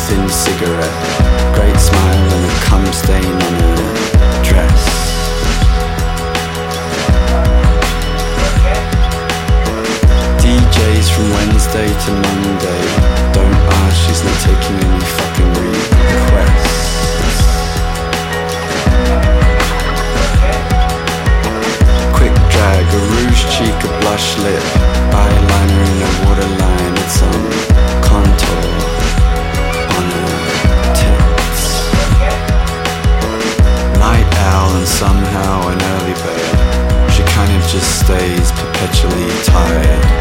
thin cigarette, great smile and a cum stain on her dress. DJs from Wednesday to Monday, don't ask, she's not taking any fucking requests. Quick drag, a rouge cheek, a blush lip, eyeliner in a waterline, it's on contour on her tits. Night owl and somehow an early bird, she kind of just stays perpetually tired.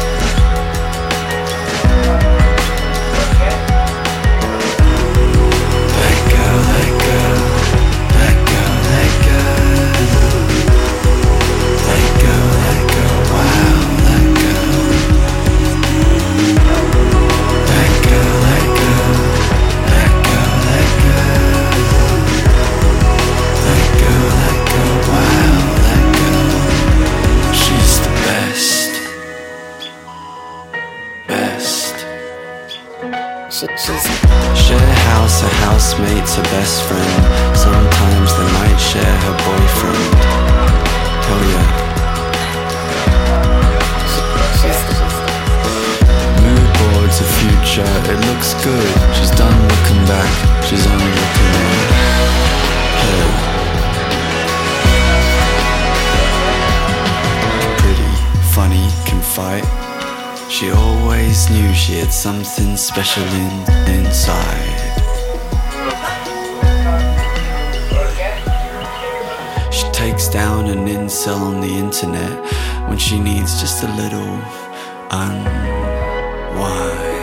Share house, her housemate's her best friend. Sometimes they might share her boyfriend. Hell yeah. Mood boards, the future, it looks good. She's done looking back, she's only looking ahead. Pretty, funny, can fight. She always knew she had something special inside. She takes down an incel on the internet when she needs just a little unwind.